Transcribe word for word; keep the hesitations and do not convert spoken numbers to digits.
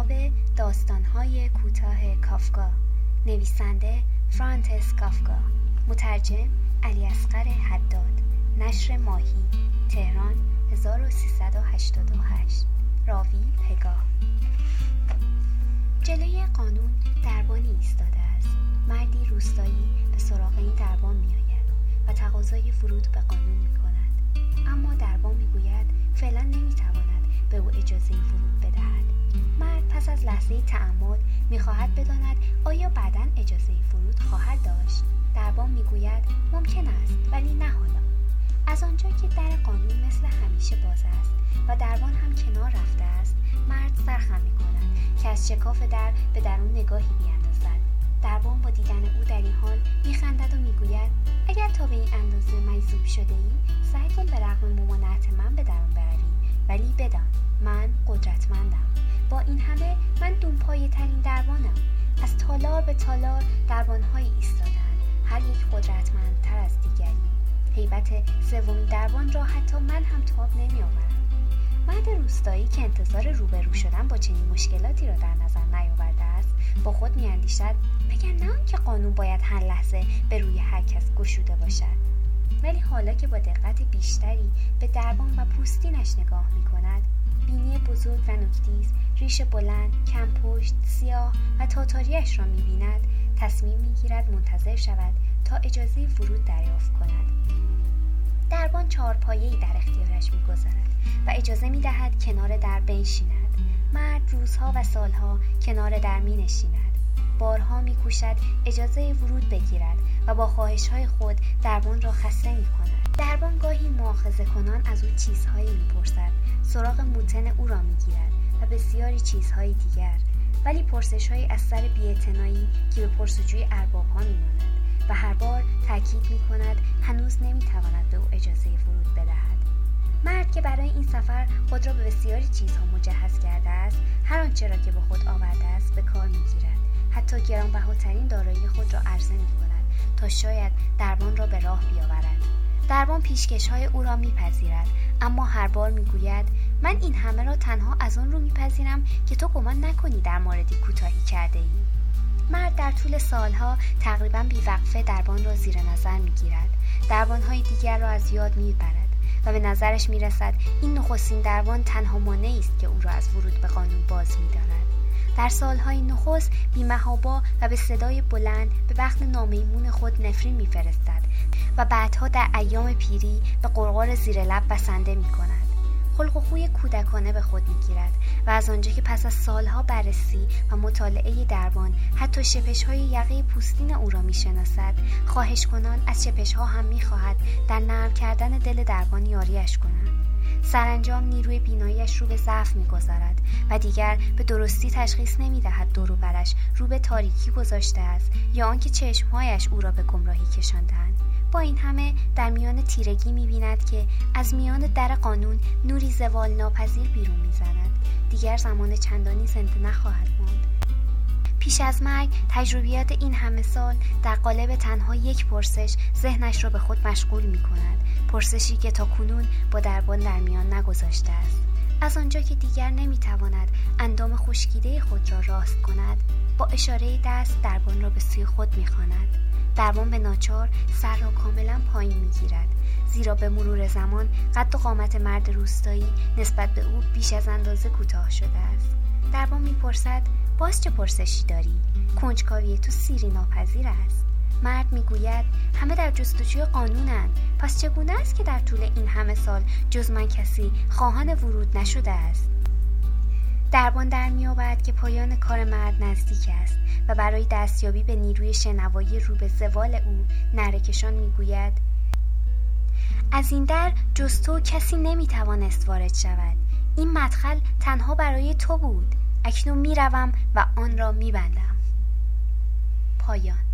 کتاب داستان‌های کوتاه کافکا، نویسنده فرانتس کافکا، مترجم علیاصغر حداد، نشر ماهی، تهران هزار و سیصد و هشتاد و هشت. راوی پگاه. جلوی قانون دربانی ایستاده است. مردی روستایی به سراغ این دربان می آید و تقاضای ورود به قانون می کند. اما دربان می گوید فعلا نمی تواند به او اجازه ورود بدهد. مرد پس از لحظه تأمل می خواهد بداند آیا بعداً اجازه ورود خواهد داشت. دربان می گوید ممکن است ولی نه حالا. از آنجا که در قانون مثل همیشه باز است و دربان هم کنار رفته است، مرد سرخم می کند که از شکاف در به درون نگاهی بیاندازد. دربان با دیدن او در این حال می خندد و می گوید اگر تا به این اندازه مجذوب شده ای، سعی کن به رغم ممانعت من به درون بروی، ولی بدان من قدرتمندم. با این همه من دونپایه ترین دربانم. از تالار به تالار دربانهایی ایستادند، هر یک قدرتمندتر از دیگری. هیبت سومین دربان را حتی من هم تاب نمی آورم. مرد روستایی که انتظار روبرو شدن با چنین مشکلاتی را در نظر نیاورده است، با خود می اندیشد مگر نه آنکه قانون باید هر لحظه به روی هر کس گشوده باشد. ولی حالا که با دقت بیشتری به دربان و پوستینش نگاه می کند، بینی بزرگ و نوک‌تیز، ریش بلند، کم پشت، سیاه و تاتاریش را می بیند، تصمیم می گیرد منتظر شود تا اجازه ورود دریافت کند. دربان چهارپایه‌ای در اختیارش می گذارد و اجازه می دهد کنار در بنشیند. مرد روزها و سالها کنار در می نشیند. بارها می کوشد اجازه ورود بگیرد و با خواهش‌های خود دربان را خسته می کند. دربان گاهی مؤاخذه کنان از او چیزهایی می پرسد، سراغ موتن او را می گیرد و بسیاری چیزهای دیگر، ولی پرسش‌هایی از سر بی‌اعتنایی که به پرسجوی ارباب‌ها می ماند و هر بار تاکید می کند هنوز نمی تواند به او اجازه ورود بدهد. مرد که برای این سفر خود را به بسیاری چیزها مجهز کرده است، هر آنچه را که با خود آورده است به کار می گیرد. حتی گرانبهاترین دارایی خود را عرضه می کند تا شاید دربان را به راه بیاورد. دربان پیشکش‌های او را میپذیرد، اما هر بار میگوید من این همه را تنها از آن رو میپذیرم که تو گمان نکنی در موردی کوتاهی کرده ای. مرد در طول سالها تقریباً بیوقفه دربان را زیر نظر میگیرد. دربان‌های دیگر را از یاد میبرد و به نظرش میرسد این نخستین دربان تنها مانعی است که او را از ورود به قانون باز می‌دارد. در سالهای نخست بی‌محابا و به صدای بلند به بخت نامیمون خود نفرین می‌فرستد و بعدها در ایام پیری به قرقر زیر لب بسنده می‌کند. خلق و خوی کودکانه به خود می‌گیرد و از آنجا که پس از سالها بررسی و مطالعه دربان حتی شپش‌های یقه پوستین او را می‌شناسد، خواهش کنان از شپش‌ها هم می‌خواهد در نرم کردن دل دربان یاریش کنند. سرانجام نیروی بیناییش رو به ضعف می‌گذارد و دیگر به درستی تشخیص نمی‌دهد دور و برش رو به تاریکی گذاشته است یا آنکه چشم‌هایش او را به گمراهی کشاندند. با این همه در میان تیرگی می‌بیند که از میان در قانون نوری زوال ناپذیر بیرون می‌زند. دیگر زمان چندانی زنده نخواهد ماند. پیش از مرگ تجربیات این همه سال در قالب تنها یک پرسش ذهنش را به خود مشغول می‌کند. پرسشی که تا کنون با دربان در میان نگذاشته است. از آنجا که دیگر نمی‌تواند اندام خشکیده خود را راست کند، با اشاره دست دربان را به سوی خود می‌خواند. دربان به ناچار سر را کاملا پایین می‌گیرد، زیرا به مرور زمان قد و قامت مرد روستایی نسبت به او بیش از اندازه کوتاه شده است. دربان می‌پرسد باز چه پرسشی داری؟ کنجکاوی تو سیری ناپذیر است. مرد میگوید همه در جستجوی قانونند، پس چگونه است که در طول این همه سال جز من کسی خواهان ورود نشده است؟ دربان در می‌یابد که پایان کار مرد نزدیک است و برای دستیابی به نیروی شنوایی رو به زوال او نعره‌کشان میگوید از این در جز تو کسی نمیتوانست وارد شود. این مدخل تنها برای تو بود. اکنون میروم و آن را میبندم. پایان.